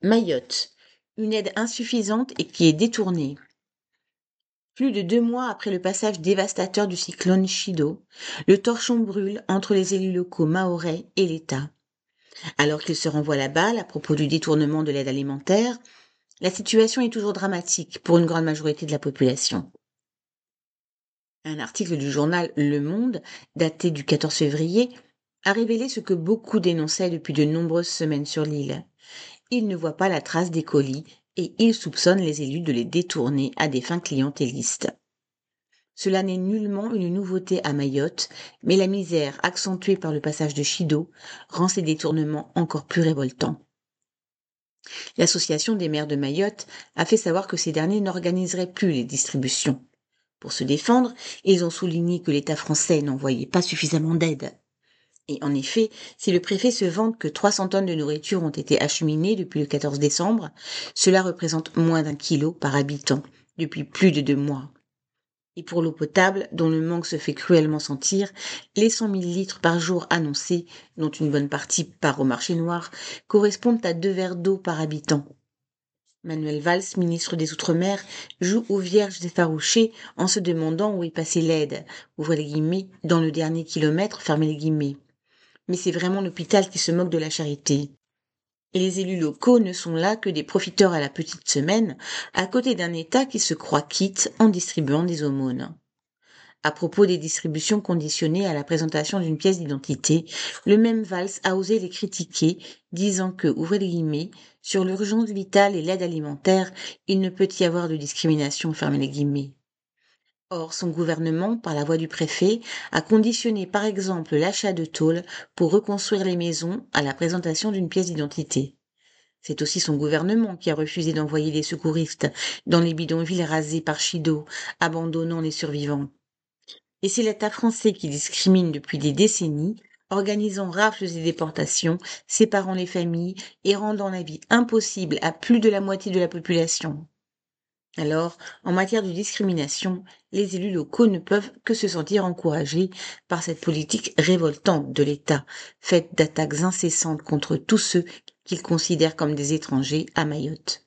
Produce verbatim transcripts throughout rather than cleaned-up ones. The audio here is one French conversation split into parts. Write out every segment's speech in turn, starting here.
Mayotte, une aide insuffisante et qui est détournée. Plus de deux mois après le passage dévastateur du cyclone Chido, le torchon brûle entre les élus locaux mahorais et l'État. Alors qu'ils se renvoient la balle à propos du détournement de l'aide alimentaire, la situation est toujours dramatique pour une grande majorité de la population. Un article du journal Le Monde, daté du quatorze février, a révélé ce que beaucoup dénonçaient depuis de nombreuses semaines sur l'île. Ils ne voient pas la trace des colis et ils soupçonnent les élus de les détourner à des fins clientélistes. Cela n'est nullement une nouveauté à Mayotte, mais la misère accentuée par le passage de Chido rend ces détournements encore plus révoltants. L'Association des maires de Mayotte a fait savoir que ces derniers n'organiseraient plus les distributions. Pour se défendre, ils ont souligné que l'État français n'envoyait pas suffisamment d'aide. Et en effet, si le préfet se vante que trois cents tonnes de nourriture ont été acheminées depuis le quatorze décembre, cela représente moins d'un kilo par habitant depuis plus de deux mois. Et pour l'eau potable, dont le manque se fait cruellement sentir, les cent mille litres par jour annoncés, dont une bonne partie part au marché noir, correspondent à deux verres d'eau par habitant. Manuel Valls, ministre des Outre-mer, joue aux vierges effarouchées en se demandant où est passée l'aide, ouvrez les guillemets, dans le dernier kilomètre, fermez les guillemets. Mais c'est vraiment l'hôpital qui se moque de la charité. Et les élus locaux ne sont là que des profiteurs à la petite semaine, à côté d'un État qui se croit quitte en distribuant des aumônes. À propos des distributions conditionnées à la présentation d'une pièce d'identité, le même Valls a osé les critiquer, disant que, ouvrez les guillemets, sur l'urgence vitale et l'aide alimentaire, il ne peut y avoir de discrimination, fermez les guillemets. Or, son gouvernement, par la voix du préfet, a conditionné par exemple l'achat de tôles pour reconstruire les maisons à la présentation d'une pièce d'identité. C'est aussi son gouvernement qui a refusé d'envoyer les secouristes dans les bidonvilles rasés par Chido, abandonnant les survivants. Et c'est l'État français qui discrimine depuis des décennies, organisant rafles et déportations, séparant les familles et rendant la vie impossible à plus de la moitié de la population. Alors, en matière de discrimination, les élus locaux ne peuvent que se sentir encouragés par cette politique révoltante de l'État, faite d'attaques incessantes contre tous ceux qu'ils considèrent comme des étrangers à Mayotte.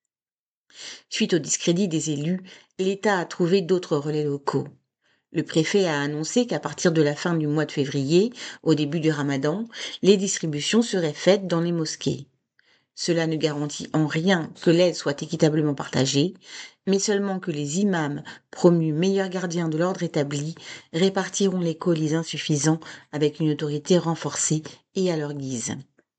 Suite au discrédit des élus, l'État a trouvé d'autres relais locaux. Le préfet a annoncé qu'à partir de la fin du mois de février, au début du Ramadan, les distributions seraient faites dans les mosquées. Cela ne garantit en rien que l'aide soit équitablement partagée, mais seulement que les imams, promus meilleurs gardiens de l'ordre établi, répartiront les colis insuffisants avec une autorité renforcée et à leur guise.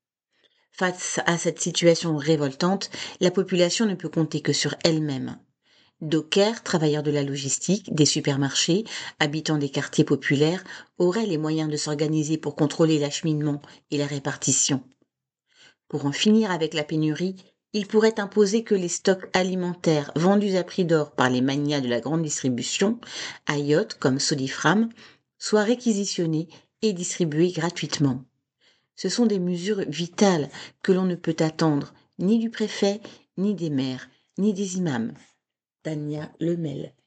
Face à cette situation révoltante, la population ne peut compter que sur elle-même. Dockers, travailleurs de la logistique, des supermarchés, habitants des quartiers populaires, auraient les moyens de s'organiser pour contrôler l'acheminement et la répartition. Pour en finir avec la pénurie, il pourrait imposer que les stocks alimentaires vendus à prix d'or par les magnats de la grande distribution, Ayotte comme Sodifram, soient réquisitionnés et distribués gratuitement. Ce sont des mesures vitales que l'on ne peut attendre ni du préfet, ni des maires, ni des imams. Tania Lemel.